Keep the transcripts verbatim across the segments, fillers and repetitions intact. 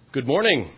Good morning.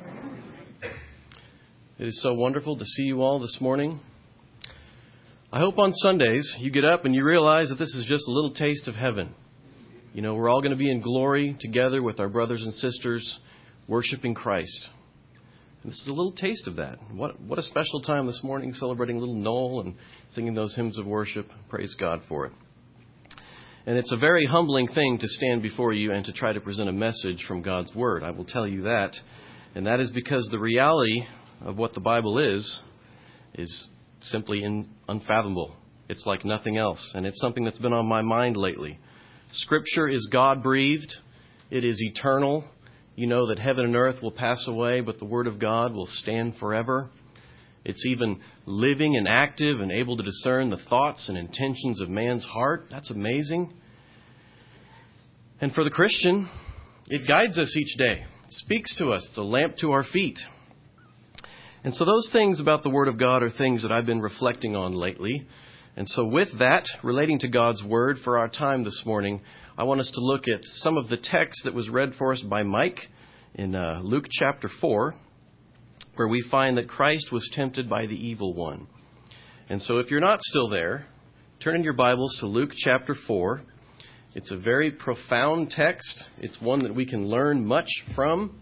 It is so wonderful to see you all this morning. I hope on Sundays you get up and you realize that this is just a little taste of heaven. You know, we're all going to be in glory together with our brothers and sisters worshiping Christ. And this is a little taste of that. What what a special time this morning, celebrating little Noel and singing those hymns of worship. Praise God for it. And it's a very humbling thing to stand before you and to try to present a message from God's Word. I will tell you that. And that is because the reality of what the Bible is, is simply in, unfathomable. It's like nothing else. And it's something that's been on my mind lately. Scripture is God-breathed. It is eternal. You know that heaven and earth will pass away, but the Word of God will stand forever. It's even living and active and able to discern the thoughts and intentions of man's heart. That's amazing. And for the Christian, it guides us each day. It speaks to us. It's a lamp to our feet. And so those things about the Word of God are things that I've been reflecting on lately. And so with that, relating to God's Word for our time this morning, I want us to look at some of the text that was read for us by Mike in uh, Luke chapter four, where we find that Christ was tempted by the evil one. And so if you're not still there, turn in your Bibles to Luke chapter four. It's a very profound text. It's one that we can learn much from.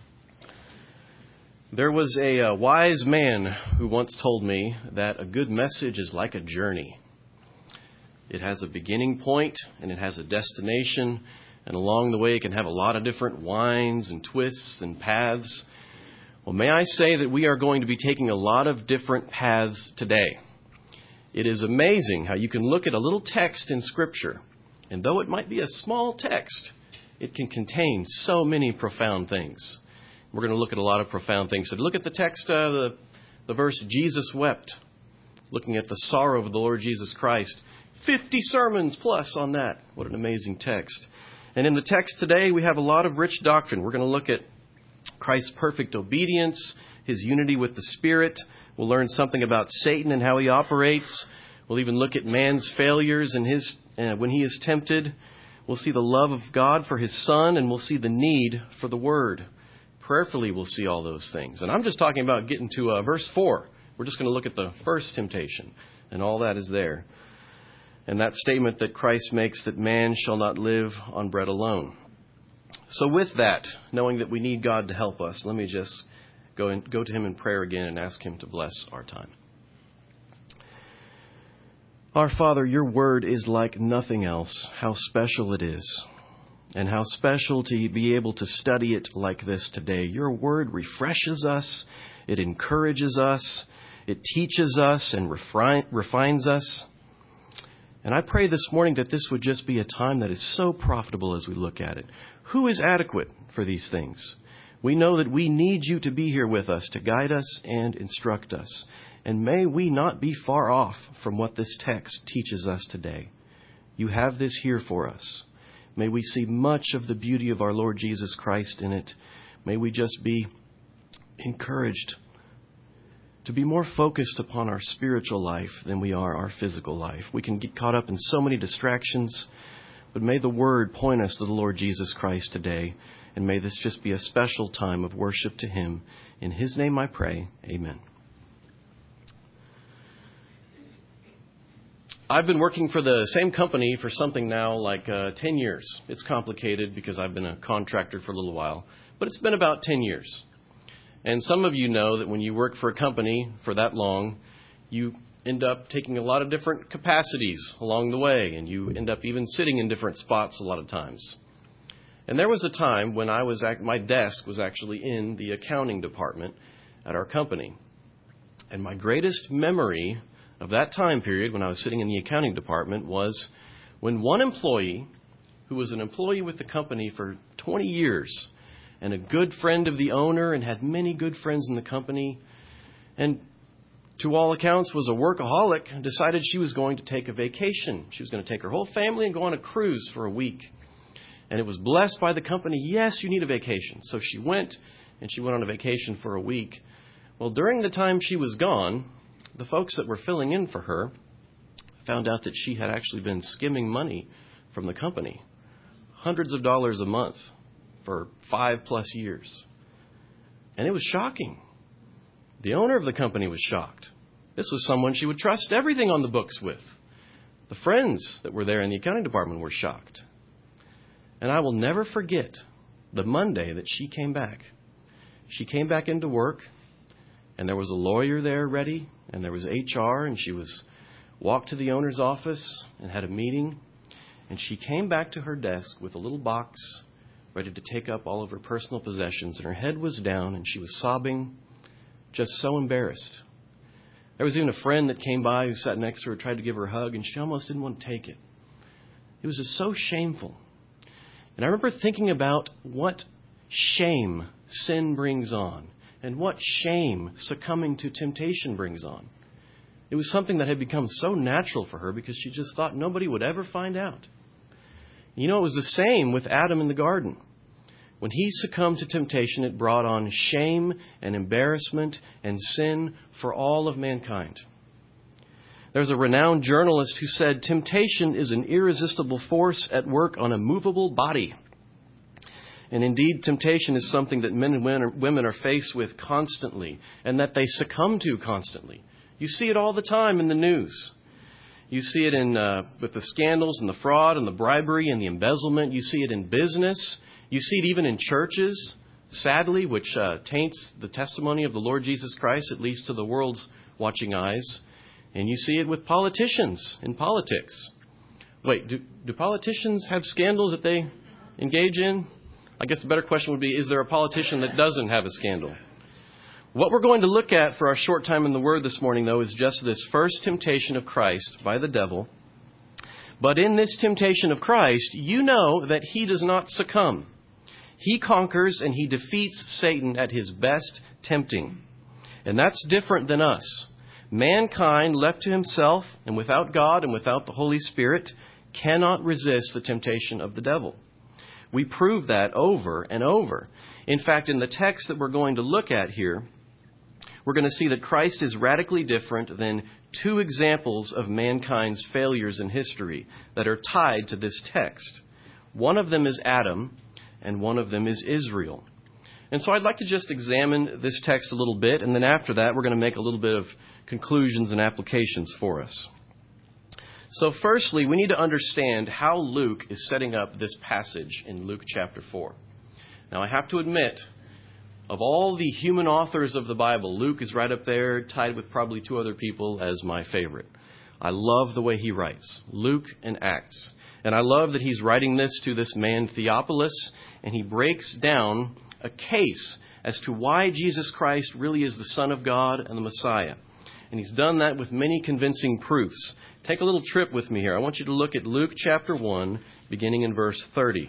There was a, a wise man who once told me that a good message is like a journey. It has a beginning point and it has a destination. And along the way, it can have a lot of different winds and twists and paths. Well, may I say that we are going to be taking a lot of different paths today. It is amazing how you can look at a little text in Scripture, and though it might be a small text, it can contain so many profound things. We're going to look at a lot of profound things. So look at the text, uh, the, the verse, Jesus wept, looking at the sorrow of the Lord Jesus Christ. Fifty sermons plus on that. What an amazing text. And in the text today, we have a lot of rich doctrine. We're going to look at Christ's perfect obedience, his unity with the Spirit. We'll learn something about Satan and how he operates. We'll even look at man's failures and his uh, when he is tempted. We'll see the love of God for his Son, and we'll see the need for the Word. Prayerfully, we'll see all those things. And I'm just talking about getting to uh, verse four. We're just going to look at the first temptation, and all that is there. And that statement that Christ makes that man shall not live on bread alone. So with that, knowing that we need God to help us, let me just go and go to him in prayer again and ask him to bless our time. Our Father, your word is like nothing else. How special it is. And how special to be able to study it like this today. Your word refreshes us. It encourages us. It teaches us and refine, refines us. And I pray this morning that this would just be a time that is so profitable as we look at it. Who is adequate for these things? We know that we need you to be here with us to guide us and instruct us. And may we not be far off from what this text teaches us today. You have this here for us. May we see much of the beauty of our Lord Jesus Christ in it. May we just be encouraged to be more focused upon our spiritual life than we are our physical life. We can get caught up in so many distractions, but may the Word point us to the Lord Jesus Christ today, and may this just be a special time of worship to him. In his name I pray, amen. I've been working for the same company for something now like uh, ten years. It's complicated because I've been a contractor for a little while, but it's been about ten years. And some of you know that when you work for a company for that long, you end up taking a lot of different capacities along the way, and you end up even sitting in different spots a lot of times. And there was a time when I was at, my desk was actually in the accounting department at our company. And my greatest memory of that time period when I was sitting in the accounting department was when one employee, who was an employee with the company for twenty years, and a good friend of the owner and had many good friends in the company, and to all accounts was a workaholic, decided she was going to take a vacation. She was going to take her whole family and go on a cruise for a week. And it was blessed by the company, yes, you need a vacation. So she went, and she went on a vacation for a week. Well, during the time she was gone, the folks that were filling in for her found out that she had actually been skimming money from the company, hundreds of dollars a month for five plus years. And it was shocking. The owner of the company was shocked. This was someone she would trust everything on the books with. The friends that were there in the accounting department were shocked. And I will never forget the Monday that she came back. She came back into work, and there was a lawyer there ready, and there was H R, and she was walked to the owner's office and had a meeting. And she came back to her desk with a little box ready to take up all of her personal possessions, and her head was down, and she was sobbing, just so embarrassed. There was even a friend that came by who sat next to her, tried to give her a hug, and she almost didn't want to take it. It was just so shameful. And I remember thinking about what shame sin brings on and what shame succumbing to temptation brings on. It was something that had become so natural for her because she just thought nobody would ever find out. You know, it was the same with Adam in the garden. When he succumbed to temptation, it brought on shame and embarrassment and sin for all of mankind. There's a renowned journalist who said, "Temptation is an irresistible force at work on a movable body." And indeed, temptation is something that men and women are faced with constantly and that they succumb to constantly. You see it all the time in the news. You see it in uh, with the scandals and the fraud and the bribery and the embezzlement. You see it in business. You see it even in churches, sadly, which uh, taints the testimony of the Lord Jesus Christ, at least to the world's watching eyes. And you see it with politicians in politics. Wait, do, do politicians have scandals that they engage in? I guess the better question would be, is there a politician that doesn't have a scandal? What we're going to look at for our short time in the Word this morning, though, is just this first temptation of Christ by the devil. But in this temptation of Christ, you know that he does not succumb. He conquers and he defeats Satan at his best tempting. And that's different than us. Mankind, left to himself and without God and without the Holy Spirit, cannot resist the temptation of the devil. We prove that over and over. In fact, in the text that we're going to look at here, we're going to see that Christ is radically different than two examples of mankind's failures in history that are tied to this text. One of them is Adam, and one of them is Israel. And so I'd like to just examine this text a little bit, and then after that, we're going to make a little bit of conclusions and applications for us. So firstly, we need to understand how Luke is setting up this passage in Luke chapter four. Now, I have to admit, of all the human authors of the Bible, Luke is right up there, tied with probably two other people as my favorite. I love the way he writes, Luke and Acts. And I love that he's writing this to this man Theophilus, and he breaks down a case as to why Jesus Christ really is the Son of God and the Messiah. And he's done that with many convincing proofs. Take a little trip with me here. I want you to look at Luke chapter one, beginning in verse thirty.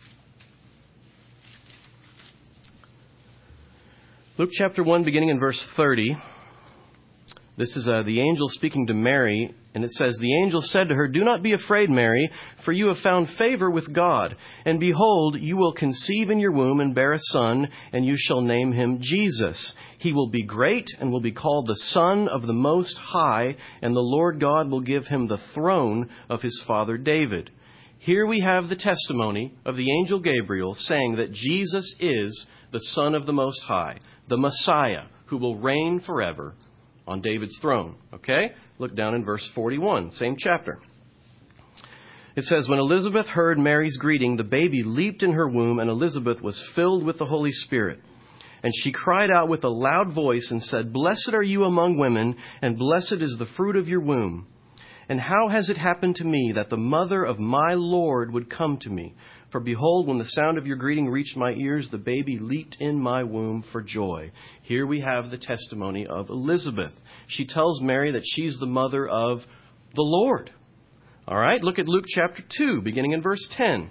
Luke chapter one, beginning in verse thirty. This is uh, the angel speaking to Mary, and it says, "The angel said to her, 'Do not be afraid, Mary, for you have found favor with God. And behold, you will conceive in your womb and bear a son, and you shall name him Jesus. He will be great and will be called the Son of the Most High, and the Lord God will give him the throne of his father David.'" Here we have the testimony of the angel Gabriel saying that Jesus is the Son of the Most High, the Messiah, who will reign forever on David's throne. Okay? Look down in verse forty-one, same chapter. It says, "When Elizabeth heard Mary's greeting, the baby leaped in her womb, and Elizabeth was filled with the Holy Spirit. And she cried out with a loud voice and said, 'Blessed are you among women, and blessed is the fruit of your womb. And how has it happened to me that the mother of my Lord would come to me? For behold, when the sound of your greeting reached my ears, the baby leaped in my womb for joy.'" Here we have the testimony of Elizabeth. She tells Mary that she's the mother of the Lord. All right, look at Luke chapter two, beginning in verse ten.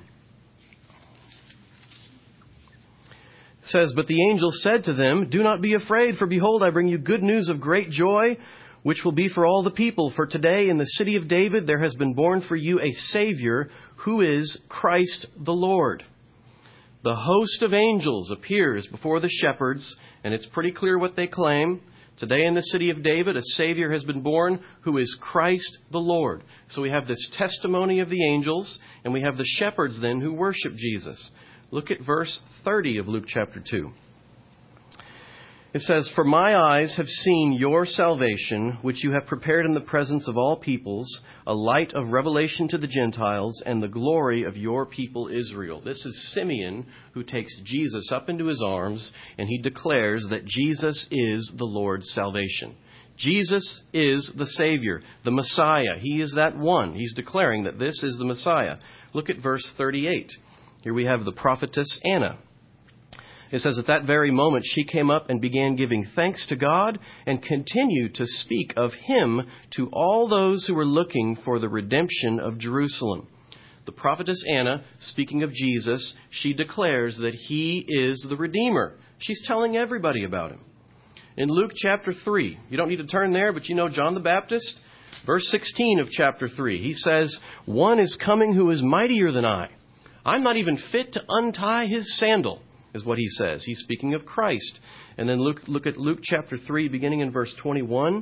It says, "But the angel said to them, 'Do not be afraid, for behold, I bring you good news of great joy, which will be for all the people. For today in the city of David there has been born for you a Savior, who is Christ the Lord.'" The host of angels appears before the shepherds, and it's pretty clear what they claim. Today in the city of David, a Savior has been born, who is Christ the Lord. So we have this testimony of the angels, and we have the shepherds then who worship Jesus. Look at verse thirty of Luke chapter two. It says, "For my eyes have seen your salvation, which you have prepared in the presence of all peoples, a light of revelation to the Gentiles and the glory of your people Israel." This is Simeon who takes Jesus up into his arms, and he declares that Jesus is the Lord's salvation. Jesus is the Savior, the Messiah. He is that one. He's declaring that this is the Messiah. Look at verse thirty-eight. Here we have the prophetess Anna. It says, "At that very moment she came up and began giving thanks to God and continued to speak of him to all those who were looking for the redemption of Jerusalem." The prophetess Anna, speaking of Jesus, she declares that he is the Redeemer. She's telling everybody about him. In Luke chapter three, you don't need to turn there, but you know John the Baptist, verse sixteen of chapter three, he says, "One is coming who is mightier than I. I'm not even fit to untie his sandal," is what he says. He's speaking of Christ. And then look, look at Luke chapter three, beginning in verse twenty-one.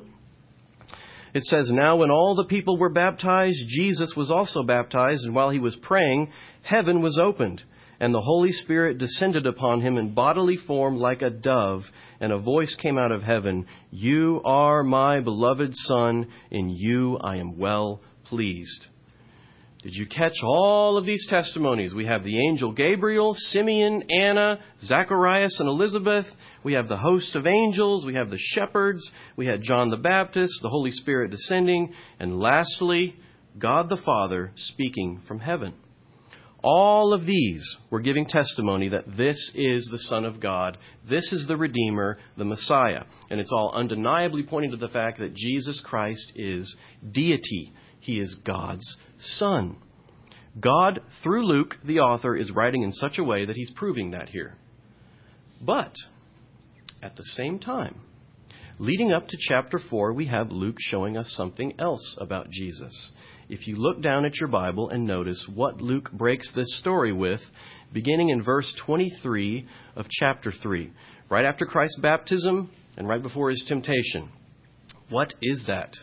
It says, "Now when all the people were baptized, Jesus was also baptized, and while he was praying, heaven was opened, and the Holy Spirit descended upon him in bodily form like a dove, and a voice came out of heaven, 'You are my beloved Son, in you I am well pleased.'" Did you catch all of these testimonies? We have the angel Gabriel, Simeon, Anna, Zacharias, and Elizabeth. We have the host of angels. We have the shepherds. We had John the Baptist, the Holy Spirit descending. And lastly, God the Father speaking from heaven. All of these were giving testimony that this is the Son of God. This is the Redeemer, the Messiah. And it's all undeniably pointing to the fact that Jesus Christ is deity. He is God's Son. God, through Luke, the author, is writing in such a way that he's proving that here. But, at the same time, leading up to chapter four, we have Luke showing us something else about Jesus. If you look down at your Bible and notice what Luke breaks this story with, beginning in verse twenty-three of chapter three, right after Christ's baptism and right before his temptation. What is that?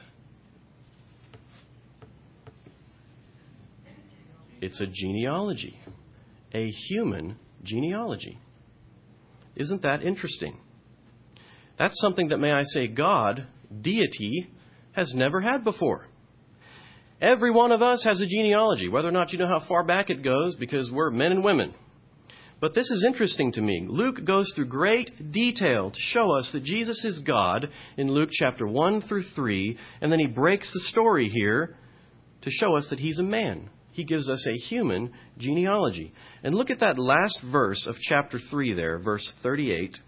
It's a genealogy, a human genealogy. Isn't that interesting? That's something that, may I say, God, deity, has never had before. Every one of us has a genealogy, whether or not you know how far back it goes, because we're men and women. But this is interesting to me. Luke goes through great detail to show us that Jesus is God in Luke chapter one through three, and then he breaks the story here to show us that he's a man. He gives us a human genealogy. And look at that last verse of chapter three there, verse thirty-eight.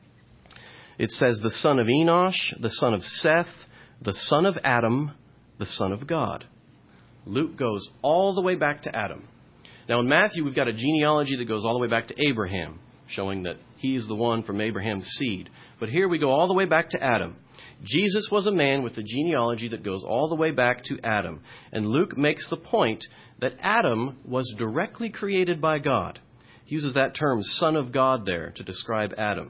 It says, "The son of Enosh, the son of Seth, the son of Adam, the son of God." Luke goes all the way back to Adam. Now in Matthew, we've got a genealogy that goes all the way back to Abraham, showing that he's the one from Abraham's seed. But here we go all the way back to Adam. Jesus was a man with a genealogy that goes all the way back to Adam. And Luke makes the point that Adam was directly created by God. He uses that term, son of God, there to describe Adam.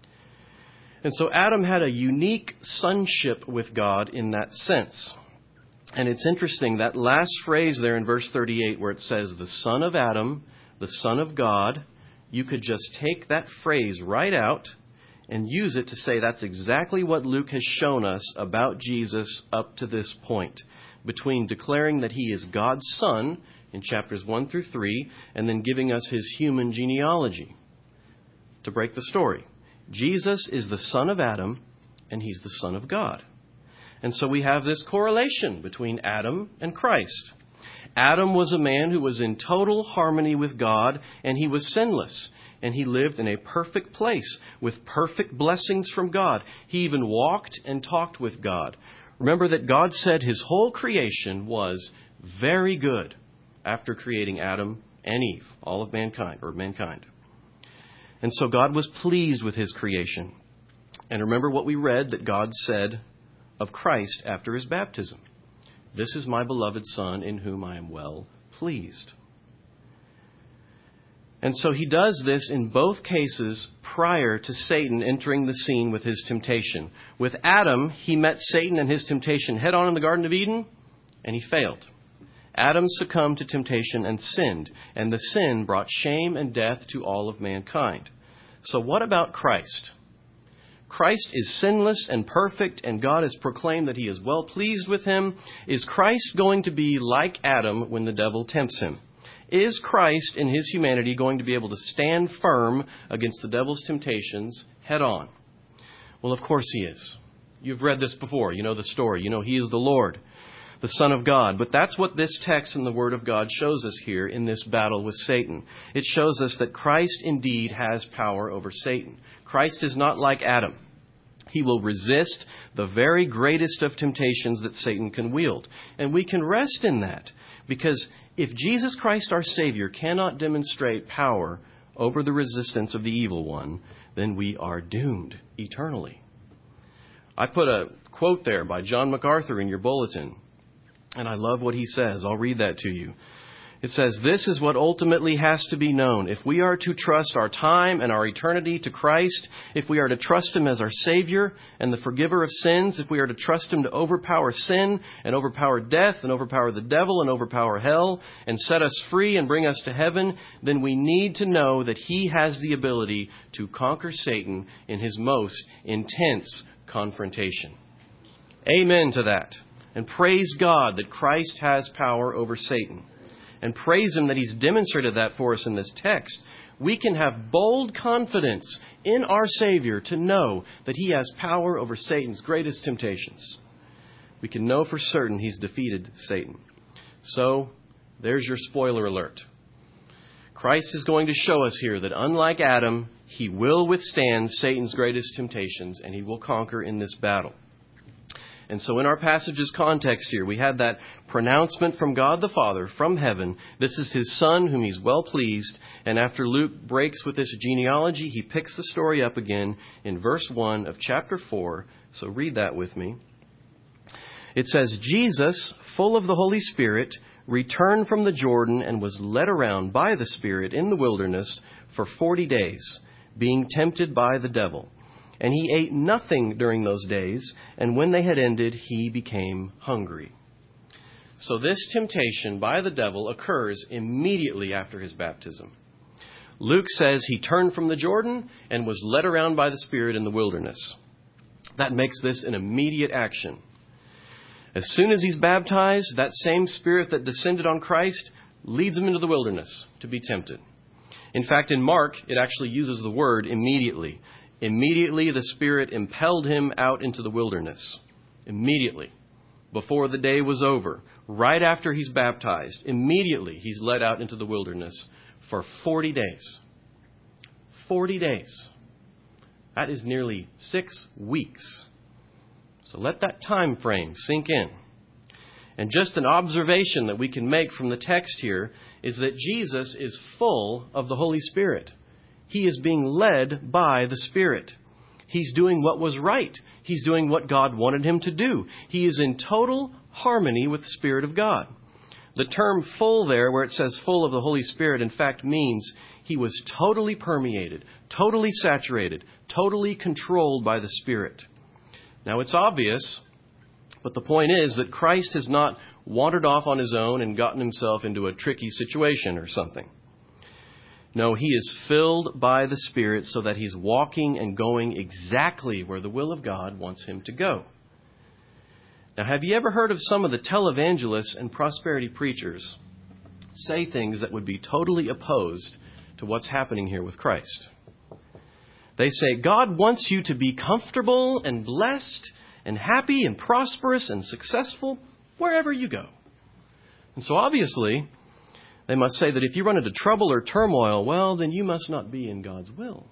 And so Adam had a unique sonship with God in that sense. And it's interesting, that last phrase there in verse thirty-eight where it says, "the son of Adam, the son of God," you could just take that phrase right out and use it to say that's exactly what Luke has shown us about Jesus up to this point, between declaring that he is God's Son in chapters one through three, and then giving us his human genealogy to break the story. Jesus is the son of Adam, and he's the Son of God. And so we have this correlation between Adam and Christ. Adam was a man who was in total harmony with God, and he was sinless. And he lived in a perfect place with perfect blessings from God. He even walked and talked with God. Remember that God said his whole creation was very good after creating Adam and Eve, all of mankind, or mankind. And so God was pleased with his creation. And remember what we read that God said of Christ after his baptism. "This is my beloved Son in whom I am well pleased." And so he does this in both cases prior to Satan entering the scene with his temptation. With Adam, he met Satan and his temptation head on in the Garden of Eden, and he failed. Adam succumbed to temptation and sinned, and the sin brought shame and death to all of mankind. So what about Christ? Christ is sinless and perfect, and God has proclaimed that he is well pleased with him. Is Christ going to be like Adam when the devil tempts him? Is Christ in his humanity going to be able to stand firm against the devil's temptations head on? Well, of course he is. You've read this before. You know the story. You know he is the Lord, the Son of God. But that's what this text in the Word of God shows us here in this battle with Satan. It shows us that Christ indeed has power over Satan. Christ is not like Adam. He will resist the very greatest of temptations that Satan can wield. And we can rest in that, because if Jesus Christ, our Savior, cannot demonstrate power over the resistance of the evil one, then we are doomed eternally. I put a quote there by John MacArthur in your bulletin, and I love what he says. I'll read that to you. It says, "This is what ultimately has to be known. If we are to trust our time and our eternity to Christ, if we are to trust him as our Savior and the forgiver of sins, if we are to trust him to overpower sin and overpower death and overpower the devil and overpower hell and set us free and bring us to heaven, then we need to know that he has the ability to conquer Satan in his most intense confrontation." Amen to that. And praise God that Christ has power over Satan. And praise him that he's demonstrated that for us in this text. We can have bold confidence in our Savior to know that he has power over Satan's greatest temptations. We can know for certain he's defeated Satan. So, there's your spoiler alert. Christ is going to show us here that unlike Adam, he will withstand Satan's greatest temptations and he will conquer in this battle. And so in our passage's context here, we had that pronouncement from God the Father, from heaven. This is his Son whom he's well pleased. And after Luke breaks with this genealogy, he picks the story up again in verse one of chapter four. So read that with me. It says, "Jesus, full of the Holy Spirit, returned from the Jordan and was led around by the Spirit in the wilderness for forty days, being tempted by the devil. And he ate nothing during those days, and when they had ended, he became hungry." So this temptation by the devil occurs immediately after his baptism. Luke says he turned from the Jordan and was led around by the Spirit in the wilderness. That makes this an immediate action. As soon as he's baptized, that same Spirit that descended on Christ leads him into the wilderness to be tempted. In fact, in Mark, it actually uses the word immediately. Immediately the Spirit impelled him out into the wilderness. Immediately. Before the day was over. Right after he's baptized. Immediately he's led out into the wilderness for forty days. forty days. That is nearly six weeks. So let that time frame sink in. And just an observation that we can make from the text here is that Jesus is full of the Holy Spirit. He is being led by the Spirit. He's doing what was right. He's doing what God wanted him to do. He is in total harmony with the Spirit of God. The term full there, where it says full of the Holy Spirit, in fact means he was totally permeated, totally saturated, totally controlled by the Spirit. Now it's obvious, but the point is that Christ has not wandered off on his own and gotten himself into a tricky situation or something. No, he is filled by the Spirit so that he's walking and going exactly where the will of God wants him to go. Now, have you ever heard of some of the televangelists and prosperity preachers say things that would be totally opposed to what's happening here with Christ? They say, God wants you to be comfortable and blessed and happy and prosperous and successful wherever you go. And so obviously, they must say that if you run into trouble or turmoil, well, then you must not be in God's will.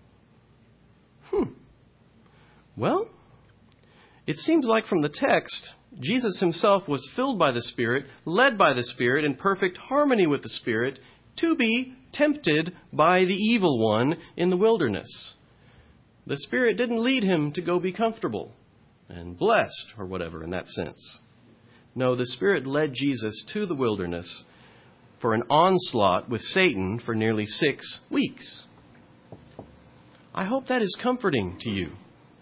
Hmm. Well, it seems like from the text, Jesus himself was filled by the Spirit, led by the Spirit, in perfect harmony with the Spirit, to be tempted by the evil one in the wilderness. The Spirit didn't lead him to go be comfortable and blessed or whatever in that sense. No, the Spirit led Jesus to the wilderness for an onslaught with Satan for nearly six weeks. I hope that is comforting to you.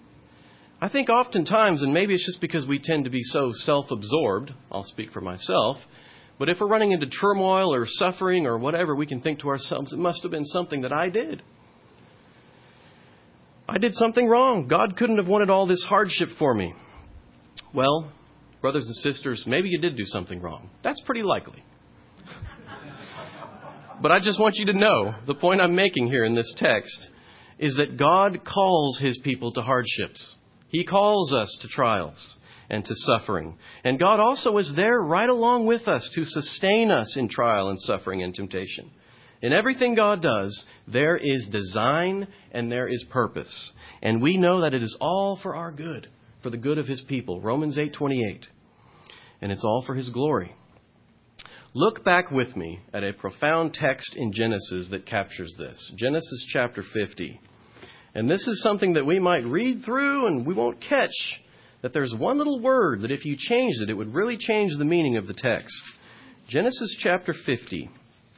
I think oftentimes, and maybe it's just because we tend to be so self-absorbed, I'll speak for myself, but if we're running into turmoil or suffering or whatever, we can think to ourselves, it must have been something that I did. I did something wrong. God couldn't have wanted all this hardship for me. Well, brothers and sisters, maybe you did do something wrong. That's pretty likely. But I just want you to know, the point I'm making here in this text is that God calls His people to hardships. He calls us to trials and to suffering. And God also is there right along with us to sustain us in trial and suffering and temptation. In everything God does, there is design and there is purpose. And we know that it is all for our good, for the good of His people. Romans eight twenty-eight. And it's all for His glory. Look back with me at a profound text in Genesis that captures this. Genesis chapter fifty. And this is something that we might read through and we won't catch that there's one little word that if you changed it, it would really change the meaning of the text. Genesis chapter fifty.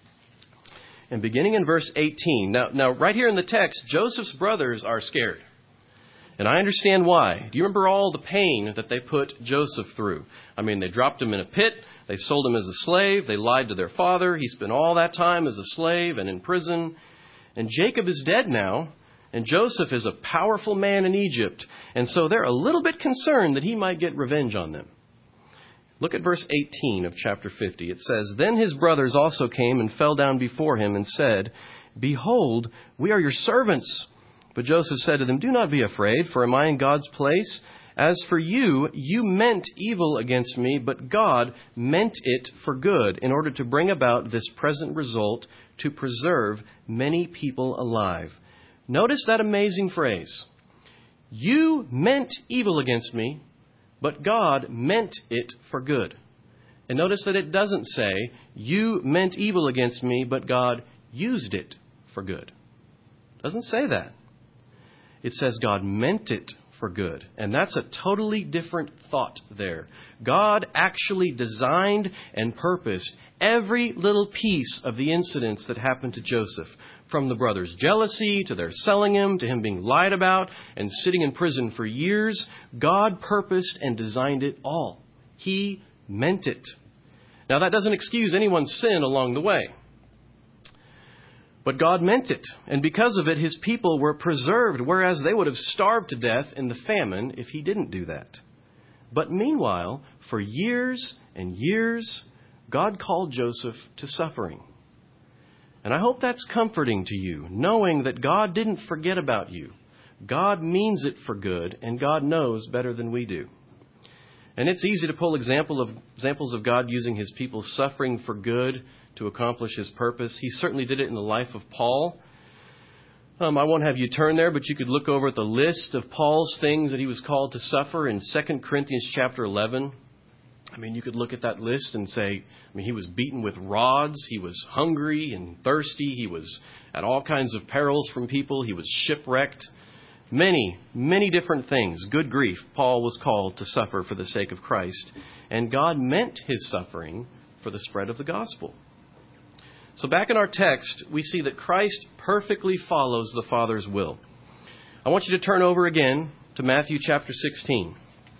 And beginning in verse eighteen. Now, now, right here in the text, Joseph's brothers are scared. And I understand why. Do you remember all the pain that they put Joseph through? I mean, they dropped him in a pit. They sold him as a slave. They lied to their father. He spent all that time as a slave and in prison. And Jacob is dead now. And Joseph is a powerful man in Egypt. And so they're a little bit concerned that he might get revenge on them. Look at verse eighteen of chapter fifty. It says, Then his brothers also came and fell down before him and said, Behold, we are your servants. But Joseph said to them, Do not be afraid, for am I in God's place? As for you, you meant evil against me, but God meant it for good, in order to bring about this present result, to preserve many people alive. Notice that amazing phrase. You meant evil against me, but God meant it for good. And notice that it doesn't say, you meant evil against me, but God used it for good. It doesn't say that. It says God meant it for good. And that's a totally different thought there. God actually designed and purposed every little piece of the incidents that happened to Joseph. From the brothers' jealousy, to their selling him, to him being lied about and sitting in prison for years. God purposed and designed it all. He meant it. Now that doesn't excuse anyone's sin along the way. But God meant it, and because of it, His people were preserved, whereas they would have starved to death in the famine if He didn't do that. But meanwhile, for years and years, God called Joseph to suffering. And I hope that's comforting to you, knowing that God didn't forget about you. God means it for good, and God knows better than we do. And it's easy to pull example of, examples of God using His people suffering for good to accomplish His purpose. He certainly did it in the life of Paul. Um, I won't have you turn there, but you could look over at the list of Paul's things that he was called to suffer in Second Corinthians chapter eleven. I mean, you could look at that list and say, I mean, he was beaten with rods. He was hungry and thirsty. He was at all kinds of perils from people. He was shipwrecked. Many, many different things. Good grief. Paul was called to suffer for the sake of Christ. And God meant his suffering for the spread of the gospel. So back in our text, we see that Christ perfectly follows the Father's will. I want you to turn over again to Matthew chapter sixteen.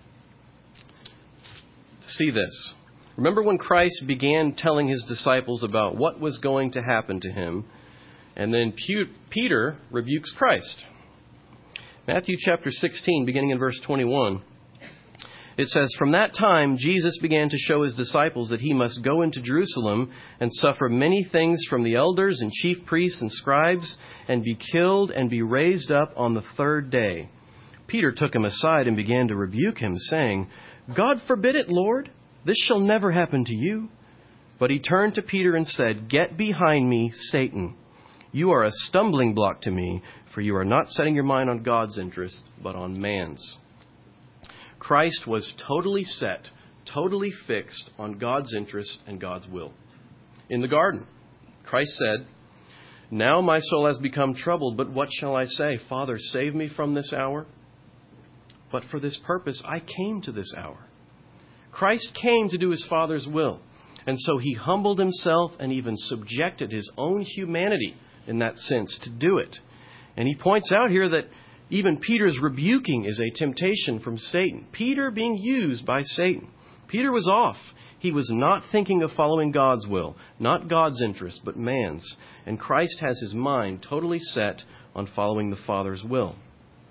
To see this. Remember when Christ began telling his disciples about what was going to happen to him, and then Peter rebukes Christ. Matthew chapter sixteen, beginning in verse twenty-one. It says, From that time Jesus began to show his disciples that he must go into Jerusalem and suffer many things from the elders and chief priests and scribes, and be killed and be raised up on the third day. Peter took him aside and began to rebuke him, saying, God forbid it, Lord. This shall never happen to you. But he turned to Peter and said, Get behind me, Satan. You are a stumbling block to me, for you are not setting your mind on God's interest, but on man's. Christ was totally set, totally fixed on God's interest and God's will. In the garden, Christ said, Now my soul has become troubled, but what shall I say? Father, save me from this hour. But for this purpose I came to this hour. Christ came to do his Father's will. And so he humbled himself and even subjected his own humanity in that sense to do it. And he points out here that even Peter's rebuking is a temptation from Satan. Peter being used by Satan. Peter was off. He was not thinking of following God's will, not God's interest, but man's. And Christ has his mind totally set on following the Father's will.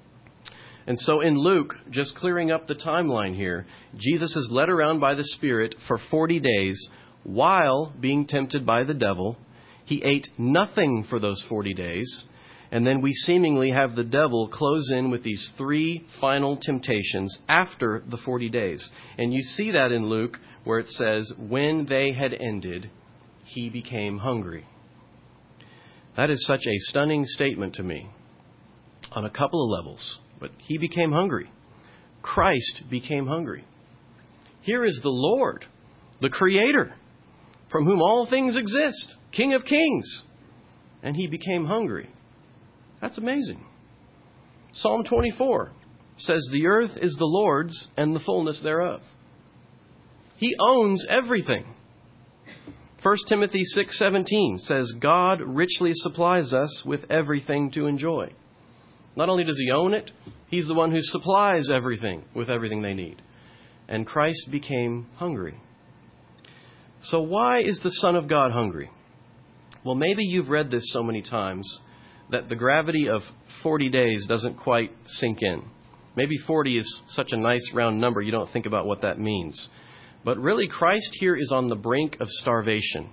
And so in Luke, just clearing up the timeline here, Jesus is led around by the Spirit for forty days while being tempted by the devil. He ate nothing for those forty days. And then we seemingly have the devil close in with these three final temptations after the forty days. And you see that in Luke where it says, when they had ended, he became hungry. That is such a stunning statement to me on a couple of levels. But he became hungry. Christ became hungry. Here is the Lord, the Creator, from whom all things exist, King of Kings. And he became hungry. That's amazing. Psalm twenty-four says, the earth is the Lord's and the fullness thereof. He owns everything. First Timothy six seventeen says, God richly supplies us with everything to enjoy. Not only does he own it, he's the one who supplies everything with everything they need. And Christ became hungry. So why is the Son of God hungry? Well, maybe you've read this so many times that the gravity of forty days doesn't quite sink in. Maybe forty is such a nice round number, you don't think about what that means. But really, Christ here is on the brink of starvation.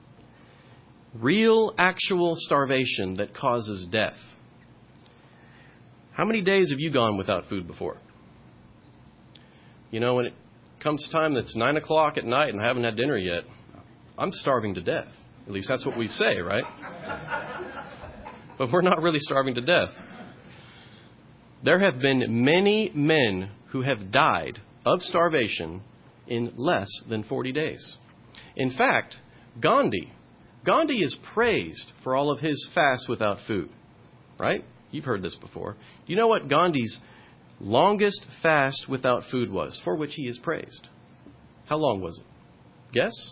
Real, actual starvation that causes death. How many days have you gone without food before? You know, when it comes time that's nine o'clock at night and I haven't had dinner yet, I'm starving to death. At least that's what we say, right? But we're not really starving to death. There have been many men who have died of starvation in less than forty days. In fact, Gandhi, Gandhi is praised for all of his fasts without food, right? You've heard this before. Do you know what Gandhi's longest fast without food was, for which he is praised? How long was it? Guess?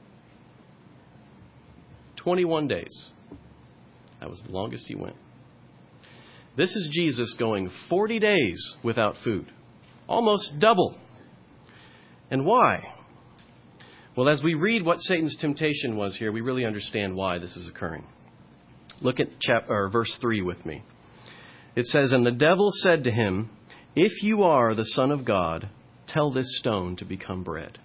twenty-one days. That was the longest he went. This is Jesus going forty days without food. Almost double. And why? Well, as we read what Satan's temptation was here, we really understand why this is occurring. Look at chapter, or verse three with me. It says, and the devil said to him, if you are the Son of God, tell this stone to become bread.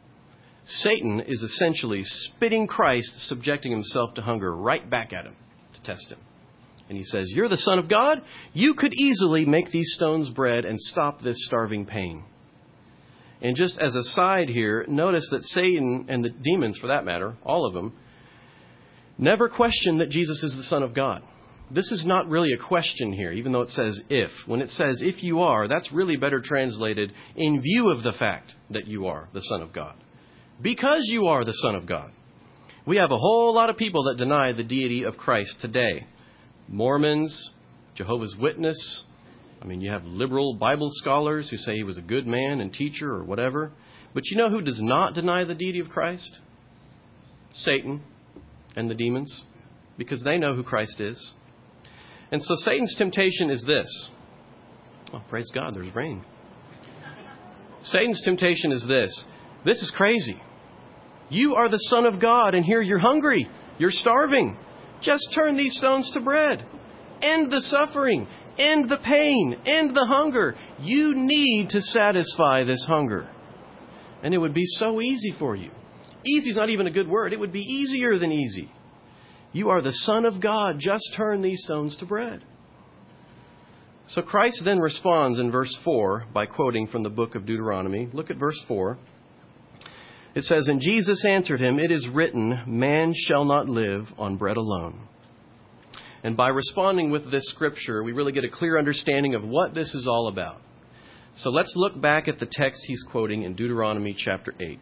Satan is essentially spitting Christ, subjecting himself to hunger right back at him to test him. And he says, you're the Son of God? You could easily make these stones bread and stop this starving pain. And just as a side here, notice that Satan and the demons, for that matter, all of them, never question that Jesus is the Son of God. This is not really a question here, even though it says if. When it says if you are, that's really better translated in view of the fact that you are the Son of God. Because you are the Son of God. We have a whole lot of people that deny the deity of Christ today. Mormons, Jehovah's Witness. I mean, you have liberal Bible scholars who say he was a good man and teacher or whatever. But you know who does not deny the deity of Christ? Satan and the demons. Because they know who Christ is. And so Satan's temptation is this. Oh, praise God, there's rain. Satan's temptation is this. This is crazy. You are the Son of God, and here you're hungry. You're starving. Just turn these stones to bread. End the suffering. End the pain. End the hunger. You need to satisfy this hunger. And it would be so easy for you. Easy is not even a good word. It would be easier than easy. You are the Son of God. Just turn these stones to bread. So Christ then responds in verse four by quoting from the book of Deuteronomy. Look at verse four. It says, and Jesus answered him, it is written, man shall not live on bread alone. And by responding with this scripture, we really get a clear understanding of what this is all about. So let's look back at the text he's quoting in Deuteronomy chapter eight.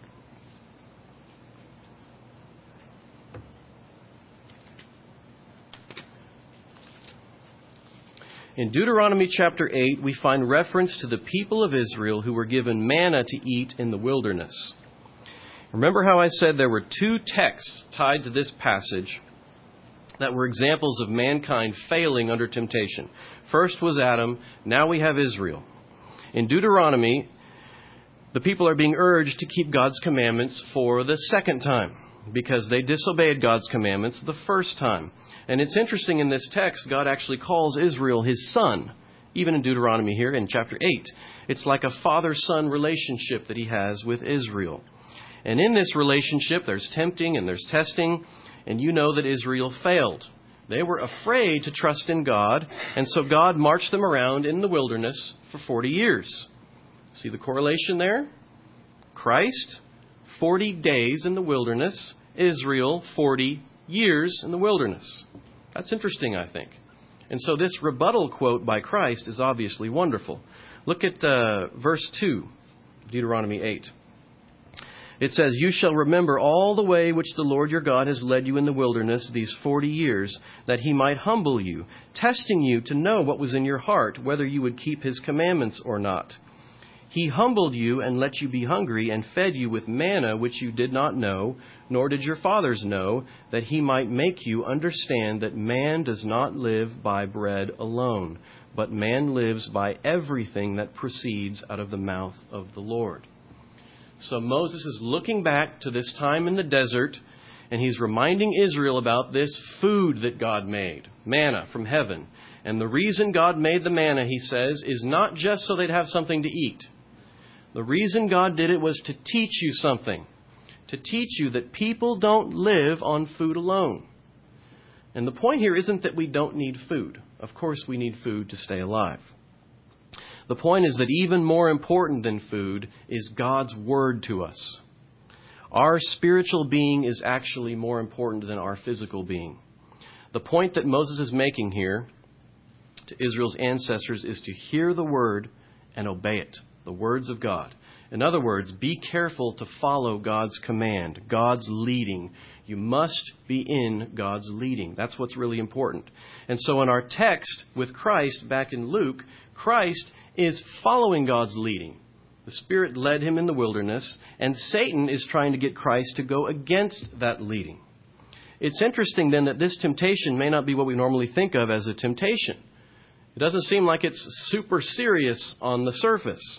In Deuteronomy chapter eight, we find reference to the people of Israel who were given manna to eat in the wilderness. Remember how I said there were two texts tied to this passage that were examples of mankind failing under temptation. First was Adam, now we have Israel. In Deuteronomy, the people are being urged to keep God's commandments for the second time because they disobeyed God's commandments the first time. And it's interesting in this text, God actually calls Israel his son Even in Deuteronomy here in chapter eight, it's like a father-son relationship that he has with Israel. And in this relationship, there's tempting and there's testing, and you know that Israel failed. They were afraid to trust in God, and so God marched them around in the wilderness for forty years. See the correlation there? Christ, forty days in the wilderness. Israel, forty years in the wilderness. That's interesting, I think. And so this rebuttal quote by Christ is obviously wonderful. Look at uh, verse two, Deuteronomy eight. It says, "You shall remember all the way which the Lord your God has led you in the wilderness these forty years, that he might humble you, testing you to know what was in your heart, whether you would keep his commandments or not. He humbled you and let you be hungry and fed you with manna which you did not know, nor did your fathers know, that he might make you understand that man does not live by bread alone, but man lives by everything that proceeds out of the mouth of the Lord." So Moses is looking back to this time in the desert, and he's reminding Israel about this food that God made, manna from heaven. And the reason God made the manna, he says, is not just so they'd have something to eat. The reason God did it was to teach you something, to teach you that people don't live on food alone. And the point here isn't that we don't need food. Of course we need food to stay alive. The point is that even more important than food is God's word to us. Our spiritual being is actually more important than our physical being. The point that Moses is making here to Israel's ancestors is to hear the word and obey it, the words of God. In other words, be careful to follow God's command, God's leading. You must be in God's leading. That's what's really important. And so in our text with Christ back in Luke, Christ is following God's leading. The Spirit led him in the wilderness, and Satan is trying to get Christ to go against that leading. It's interesting then that this temptation may not be what we normally think of as a temptation. It doesn't seem like it's super serious on the surface.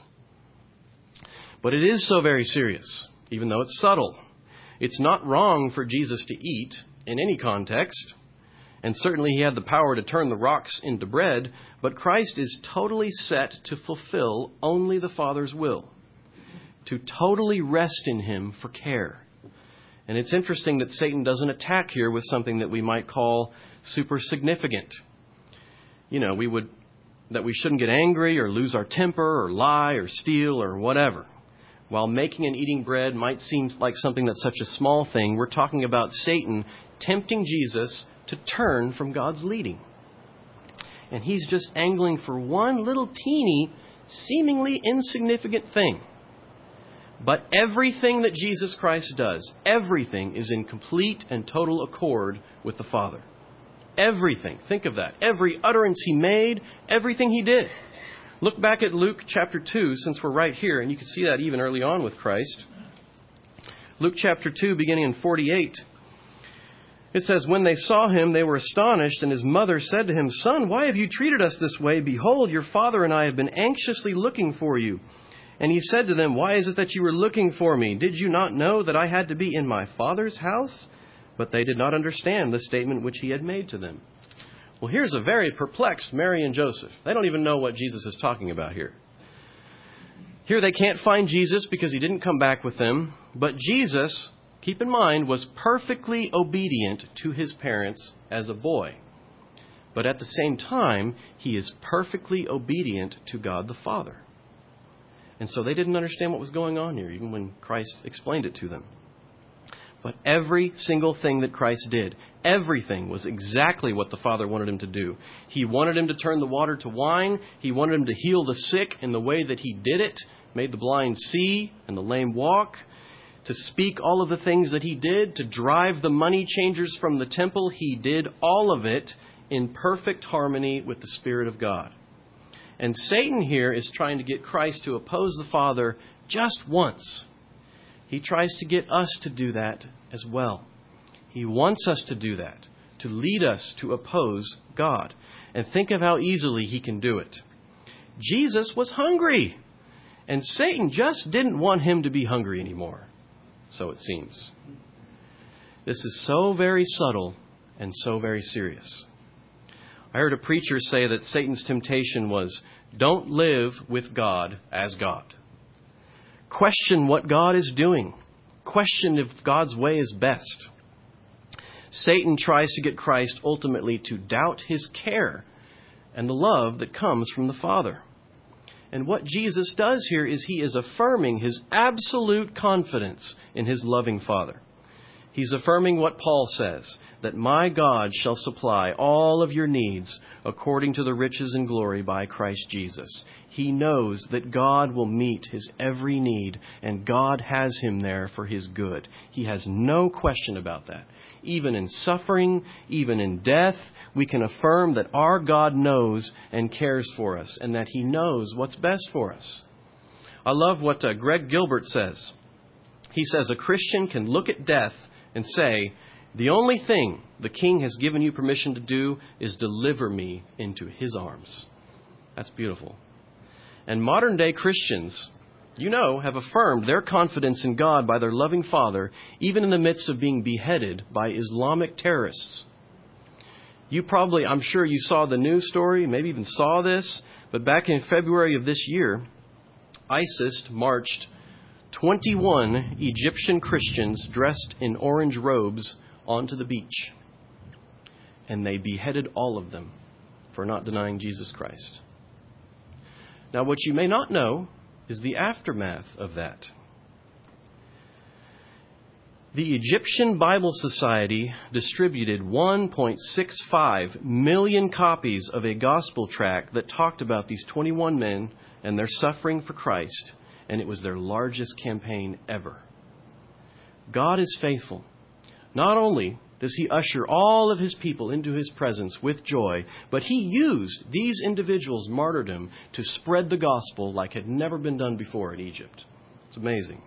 But it is so very serious, even though it's subtle. It's not wrong for Jesus to eat in any context. And certainly he had the power to turn the rocks into bread, but Christ is totally set to fulfill only the Father's will, to totally rest in him for care. And it's interesting that Satan doesn't attack here with something that we might call super significant. You know, we would, that we shouldn't get angry or lose our temper or lie or steal or whatever. While making and eating bread might seem like something that's such a small thing, we're talking about Satan tempting Jesus to turn from God's leading. And he's just angling for one little teeny, seemingly insignificant thing. But everything that Jesus Christ does, everything is in complete and total accord with the Father. Everything. Think of that. Every utterance he made, everything he did. Look back at Luke chapter two, since we're right here, and you can see that even early on with Christ. Luke chapter two, beginning in forty-eight. It says, "When they saw him, they were astonished, and his mother said to him, 'Son, why have you treated us this way? Behold, your father and I have been anxiously looking for you.' And he said to them, 'Why is it that you were looking for me? Did you not know that I had to be in my Father's house?' But they did not understand the statement which he had made to them." Well, here's a very perplexed Mary and Joseph. They don't even know what Jesus is talking about here. Here they can't find Jesus because he didn't come back with them. But Jesus, keep in mind, was perfectly obedient to his parents as a boy. But at the same time, he is perfectly obedient to God the Father. And so they didn't understand what was going on here, even when Christ explained it to them. But every single thing that Christ did, everything was exactly what the Father wanted him to do. He wanted him to turn the water to wine. He wanted him to heal the sick in the way that he did it, made the blind see and the lame walk, to speak all of the things that he did, to drive the money changers from the temple. He did all of it in perfect harmony with the Spirit of God. And Satan here is trying to get Christ to oppose the Father just once. He tries to get us to do that as well. He wants us to do that, to lead us to oppose God. And think of how easily he can do it. Jesus was hungry, and Satan just didn't want him to be hungry anymore, so it seems. This is so very subtle and so very serious. I heard a preacher say that Satan's temptation was, don't live with God as God. Question what God is doing. Question if God's way is best. Satan tries to get Christ ultimately to doubt his care and the love that comes from the Father. And what Jesus does here is he is affirming his absolute confidence in his loving Father. He's affirming what Paul says, that my God shall supply all of your needs according to the riches and glory by Christ Jesus. He knows that God will meet his every need, and God has him there for his good. He has no question about that. Even in suffering, even in death, we can affirm that our God knows and cares for us, and that he knows what's best for us. I love what uh, Greg Gilbert says. He says a Christian can look at death and say, the only thing the King has given you permission to do is deliver me into his arms. That's beautiful. And modern day Christians, you know, have affirmed their confidence in God by their loving Father, even in the midst of being beheaded by Islamic terrorists. You probably, I'm sure you saw the news story, maybe even saw this, but back in February of this year, ISIS marched twenty-one Egyptian Christians dressed in orange robes onto the beach. And they beheaded all of them for not denying Jesus Christ. Now, what you may not know is the aftermath of that. The Egyptian Bible Society distributed one point six five million copies of a gospel tract that talked about these twenty-one men and their suffering for Christ, and it was their largest campaign ever. God is faithful. Not only does he usher all of his people into his presence with joy, but he used these individuals' martyrdom to spread the gospel like had never been done before in Egypt. It's amazing.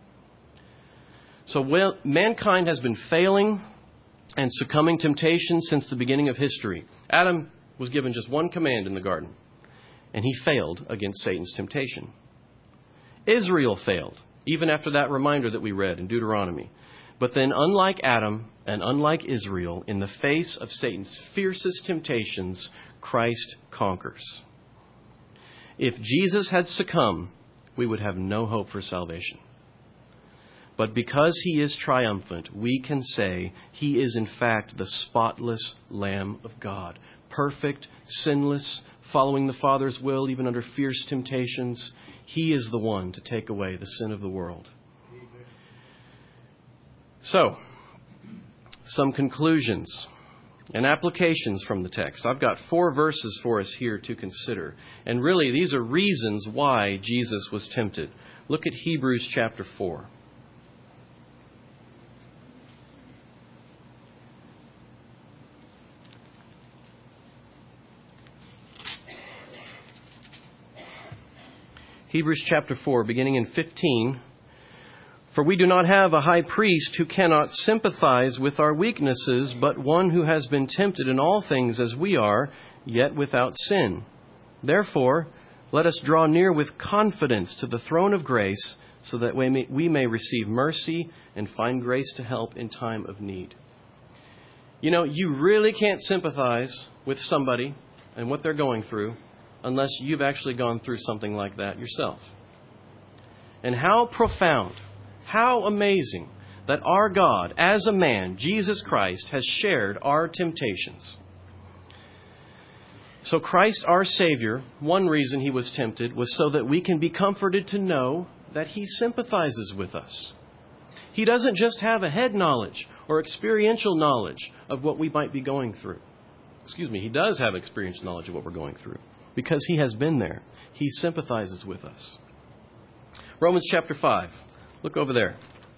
So well, mankind has been failing and succumbing to temptation since the beginning of history. Adam was given just one command in the garden, and he failed against Satan's temptation. Israel failed, even after that reminder that we read in Deuteronomy. But then, unlike Adam and unlike Israel, in the face of Satan's fiercest temptations, Christ conquers. If Jesus had succumbed, we would have no hope for salvation. But because he is triumphant, we can say he is in fact the spotless Lamb of God, perfect, sinless, following the Father's will even under fierce temptations. He is the one to take away the sin of the world. So, some conclusions and applications from the text. I've got four verses for us here to consider. And really, these are reasons why Jesus was tempted. Look at Hebrews chapter four. Hebrews chapter four, beginning in fifteen. For we do not have a high priest who cannot sympathize with our weaknesses, but one who has been tempted in all things as we are, yet without sin. Therefore, let us draw near with confidence to the throne of grace, so that we may, we may receive mercy and find grace to help in time of need. You know, you really can't sympathize with somebody and what they're going through unless you've actually gone through something like that yourself. And how profound, how amazing that our God, as a man, Jesus Christ, has shared our temptations. So Christ, our Savior, one reason he was tempted was so that we can be comforted to know that he sympathizes with us. He doesn't just have a head knowledge or experiential knowledge of what we might be going through. Excuse me, he does have experiential knowledge of what we're going through because he has been there. He sympathizes with us. Romans chapter five. Look over there.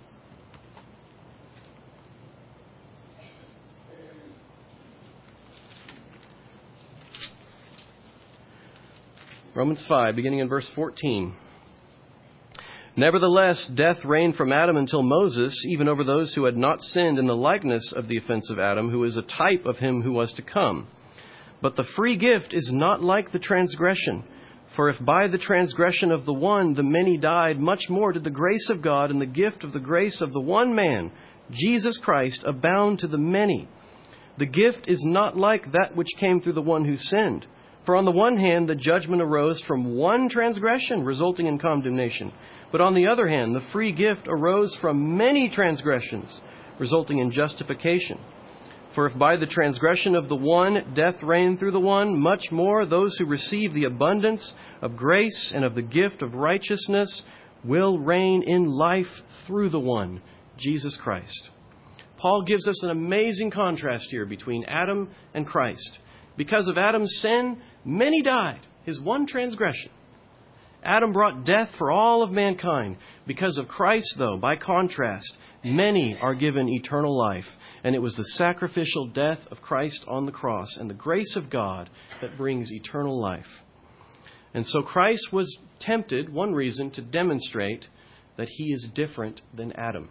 Romans five, beginning in verse fourteen. Nevertheless, death reigned from Adam until Moses, even over those who had not sinned in the likeness of the offense of Adam, who is a type of him who was to come. But the free gift is not like the transgression. For if by the transgression of the one the many died, much more did the grace of God and the gift of the grace of the one man, Jesus Christ, abound to the many. The gift is not like that which came through the one who sinned. For on the one hand, the judgment arose from one transgression, resulting in condemnation. But on the other hand, the free gift arose from many transgressions, resulting in justification. For if by the transgression of the one death reigned through the one, much more those who receive the abundance of grace and of the gift of righteousness will reign in life through the one, Jesus Christ. Paul gives us an amazing contrast here between Adam and Christ. Because of Adam's sin, many died, his one transgression. Adam brought death for all of mankind. Because of Christ, though, by contrast, many are given eternal life. And it was the sacrificial death of Christ on the cross and the grace of God that brings eternal life. And so Christ was tempted, one reason, to demonstrate that he is different than Adam.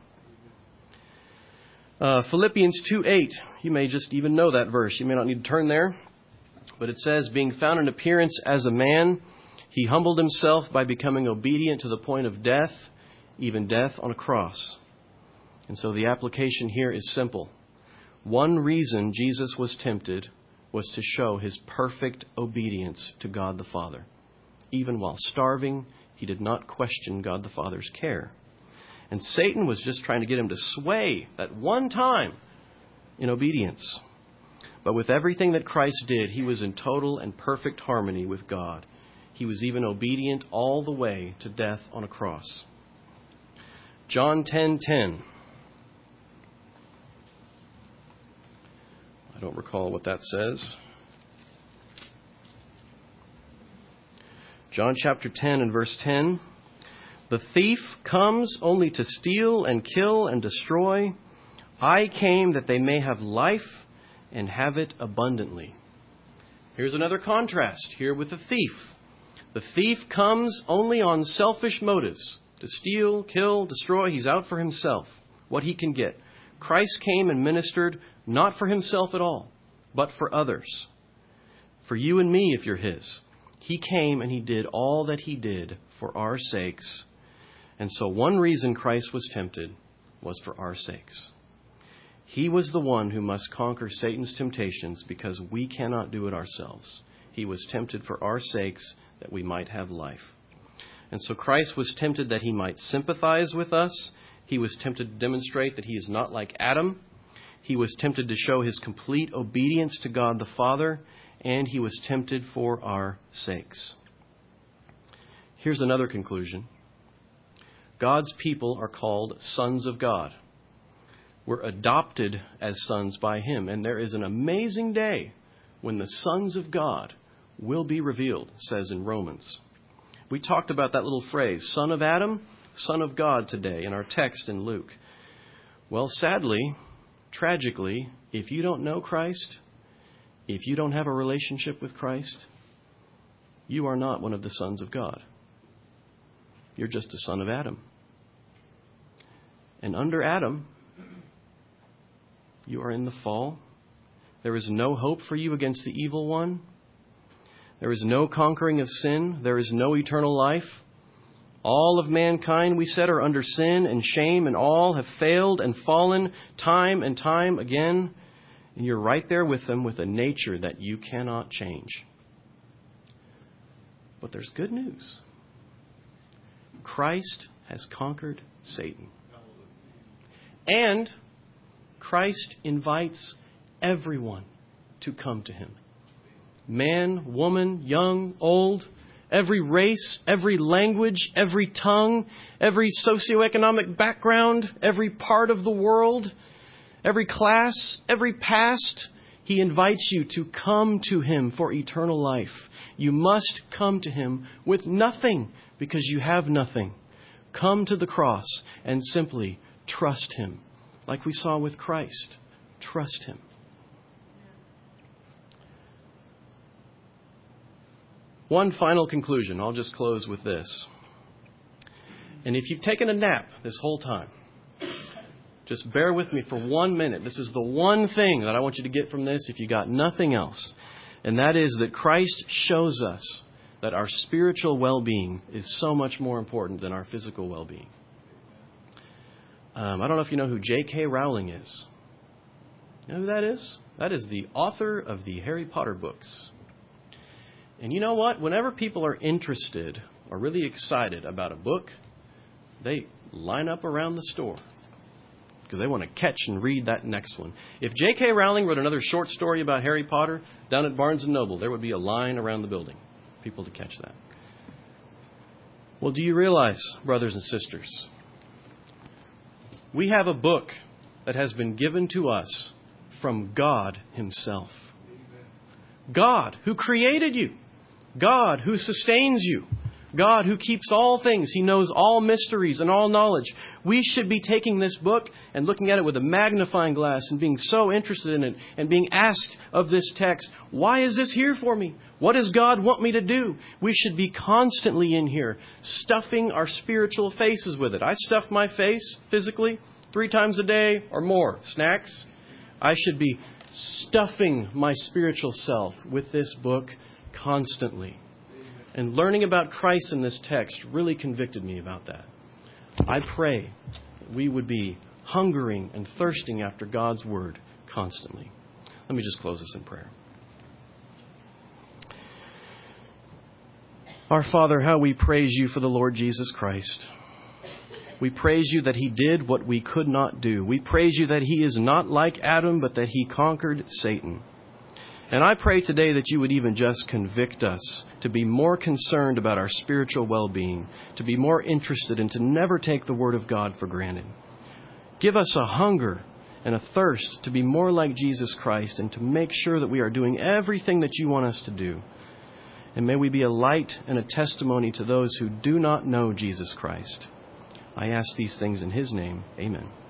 Uh, Philippians two eight, you may just even know that verse. You may not need to turn there. But it says, being found in appearance as a man, he humbled himself by becoming obedient to the point of death, even death on a cross. And so the application here is simple. One reason Jesus was tempted was to show his perfect obedience to God the Father. Even while starving, he did not question God the Father's care. And Satan was just trying to get him to sway that one time in obedience. But with everything that Christ did, he was in total and perfect harmony with God. He was even obedient all the way to death on a cross. John ten ten. I don't recall what that says. John chapter ten and verse ten. The thief comes only to steal and kill and destroy. I came that they may have life and have it abundantly. Here's another contrast here with the thief. The thief comes only on selfish motives, to steal, kill, destroy. He's out for himself, what he can get. Christ came and ministered not for himself at all, but for others. For you and me, if you're his. He came and he did all that he did for our sakes. And so one reason Christ was tempted was for our sakes. He was the one who must conquer Satan's temptations because we cannot do it ourselves. He was tempted for our sakes that we might have life. And so Christ was tempted that he might sympathize with us. He was tempted to demonstrate that he is not like Adam. He was tempted to show his complete obedience to God the Father. And he was tempted for our sakes. Here's another conclusion. God's people are called sons of God. We're adopted as sons by him. And there is an amazing day when the sons of God will be revealed, says in Romans. We talked about that little phrase, son of Adam, son of God today in our text in Luke. Well, sadly, tragically, if you don't know Christ, if you don't have a relationship with Christ, you are not one of the sons of God. You're just a son of Adam. And under Adam, you are in the fall. There is no hope for you against the evil one. There is no conquering of sin. There is no eternal life. All of mankind, we said, are under sin and shame, and all have failed and fallen time and time again. And you're right there with them with a nature that you cannot change. But there's good news. Christ has conquered Satan. And Christ invites everyone to come to him. Man, woman, young, old, every race, every language, every tongue, every socioeconomic background, every part of the world, every class, every past. He invites you to come to him for eternal life. You must come to him with nothing because you have nothing. Come to the cross and simply trust him. Like we saw with Christ. Trust him. One final conclusion. I'll just close with this. And if you've taken a nap this whole time, just bear with me for one minute. This is the one thing that I want you to get from this if you got nothing else. And that is that Christ shows us that our spiritual well-being is so much more important than our physical well-being. Um, I don't know if you know who J K Rowling is. You know who that is? That is the author of the Harry Potter books. And you know what? Whenever people are interested or really excited about a book, they line up around the store because they want to catch and read that next one. If J K. Rowling wrote another short story about Harry Potter down at Barnes and Noble, there would be a line around the building, people to catch that. Well, do you realize, brothers and sisters, we have a book that has been given to us from God Himself. God who created you. God who sustains you. God who keeps all things. He knows all mysteries and all knowledge. We should be taking this book and looking at it with a magnifying glass and being so interested in it and being asked of this text, why is this here for me? What does God want me to do? We should be constantly in here stuffing our spiritual faces with it. I stuff my face physically three times a day or more. Snacks. I should be stuffing my spiritual self with this book constantly. And learning about Christ in this text really convicted me about that. I pray that we would be hungering and thirsting after God's Word constantly. Let me just close this in prayer. Our Father, how we praise You for the Lord Jesus Christ. We praise You that He did what we could not do. We praise You that He is not like Adam, but that He conquered Satan. And I pray today that You would even just convict us to be more concerned about our spiritual well-being, to be more interested and to never take the Word of God for granted. Give us a hunger and a thirst to be more like Jesus Christ and to make sure that we are doing everything that You want us to do. And may we be a light and a testimony to those who do not know Jesus Christ. I ask these things in His name. Amen.